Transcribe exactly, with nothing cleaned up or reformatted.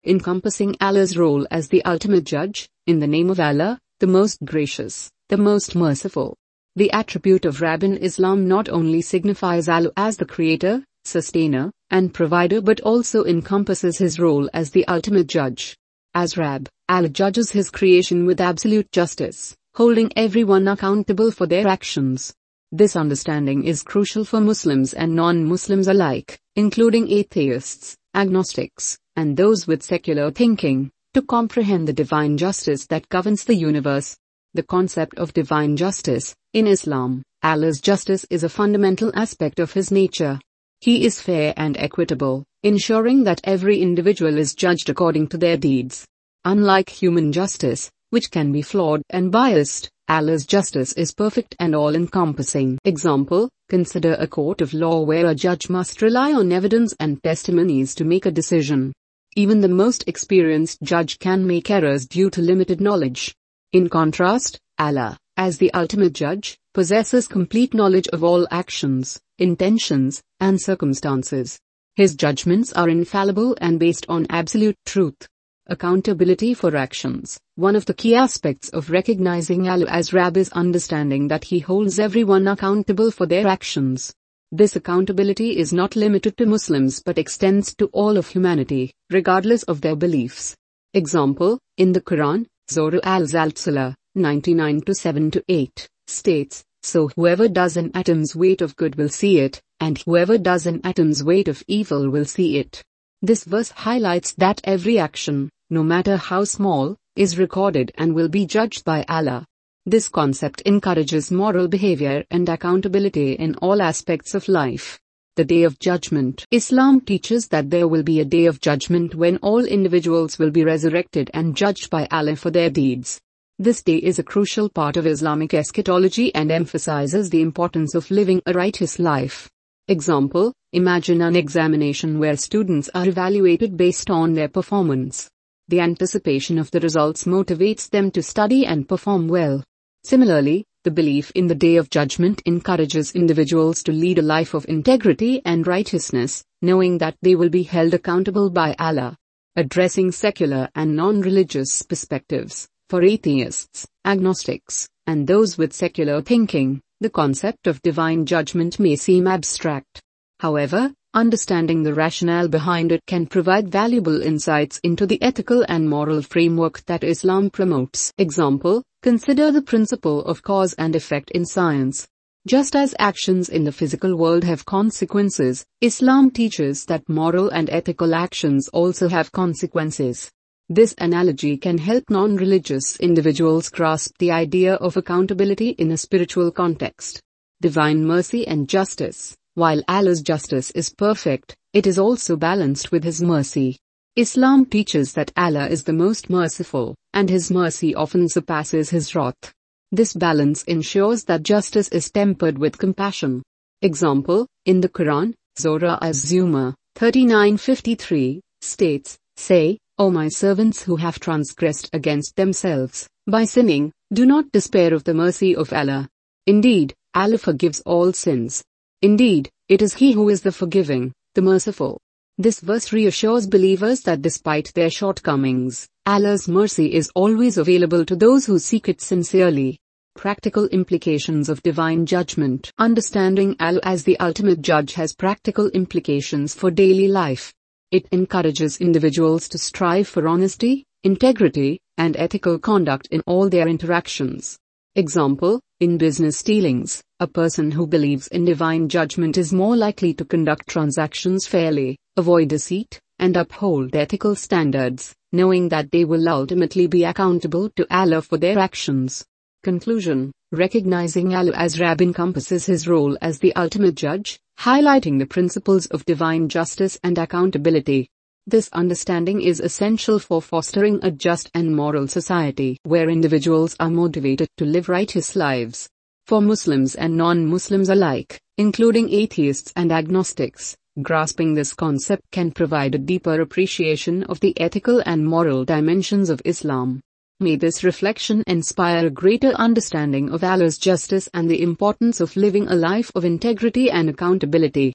encompassing Allah's role as the ultimate judge, in the name of Allah, the most gracious, the most merciful. The attribute of Rabb in Islam not only signifies Allah as the creator, sustainer, and provider but also encompasses his role as the ultimate judge. As Rabb, Allah judges his creation with absolute justice, holding everyone accountable for their actions. This understanding is crucial for Muslims and non-Muslims alike, including atheists, agnostics, and those with secular thinking, to comprehend the divine justice that governs the universe. The concept of divine justice, in Islam, Allah's justice is a fundamental aspect of his nature. He is fair and equitable, ensuring that every individual is judged according to their deeds. Unlike human justice, which can be flawed and biased, Allah's justice is perfect and all-encompassing. Example, consider a court of law where a judge must rely on evidence and testimonies to make a decision. Even the most experienced judge can make errors due to limited knowledge. In contrast, Allah, as the ultimate judge, possesses complete knowledge of all actions, intentions, and circumstances. His judgments are infallible and based on absolute truth. Accountability for actions. One of the key aspects of recognizing Allah as Rabb is understanding that he holds everyone accountable for their actions. This accountability is not limited to Muslims but extends to all of humanity, regardless of their beliefs. Example, in the Quran, Surah Al-Zalzalah, ninety-nine to seven to eight, states, "So whoever does an atom's weight of good will see it, and whoever does an atom's weight of evil will see it." This verse highlights that every action, no matter how small, is recorded and will be judged by Allah. This concept encourages moral behavior and accountability in all aspects of life. The Day of Judgment. Islam teaches that there will be a day of judgment when all individuals will be resurrected and judged by Allah for their deeds. This day is a crucial part of Islamic eschatology and emphasizes the importance of living a righteous life. Example, imagine an examination where students are evaluated based on their performance. The anticipation of the results motivates them to study and perform well. Similarly, the belief in the Day of Judgment encourages individuals to lead a life of integrity and righteousness, knowing that they will be held accountable by Allah. Addressing secular and non-religious perspectives. For atheists, agnostics, and those with secular thinking, the concept of divine judgment may seem abstract. However, understanding the rationale behind it can provide valuable insights into the ethical and moral framework that Islam promotes. Example, consider the principle of cause and effect in science. Just as actions in the physical world have consequences, Islam teaches that moral and ethical actions also have consequences. This analogy can help non-religious individuals grasp the idea of accountability in a spiritual context. Divine mercy and justice. While Allah's justice is perfect, it is also balanced with His mercy. Islam teaches that Allah is the most merciful, and His mercy often surpasses His wrath. This balance ensures that justice is tempered with compassion. Example, in the Quran, Surah Az-Zumar, thirty-nine fifty-three, states, "Say, O my servants who have transgressed against themselves, by sinning, do not despair of the mercy of Allah. Indeed, Allah forgives all sins. Indeed, it is He who is the forgiving, the merciful." This verse reassures believers that despite their shortcomings, Allah's mercy is always available to those who seek it sincerely. Practical implications of divine judgment. Understanding Allah as the ultimate judge has practical implications for daily life. It encourages individuals to strive for honesty, integrity, and ethical conduct in all their interactions. Example, in business dealings, a person who believes in divine judgment is more likely to conduct transactions fairly, avoid deceit, and uphold ethical standards, knowing that they will ultimately be accountable to Allah for their actions. Conclusion. Recognizing Allah as Rabb encompasses His role as the ultimate judge, highlighting the principles of divine justice and accountability. This understanding is essential for fostering a just and moral society where individuals are motivated to live righteous lives. For Muslims and non-Muslims alike, including atheists and agnostics, grasping this concept can provide a deeper appreciation of the ethical and moral dimensions of Islam. May this reflection inspire a greater understanding of Allah's justice and the importance of living a life of integrity and accountability.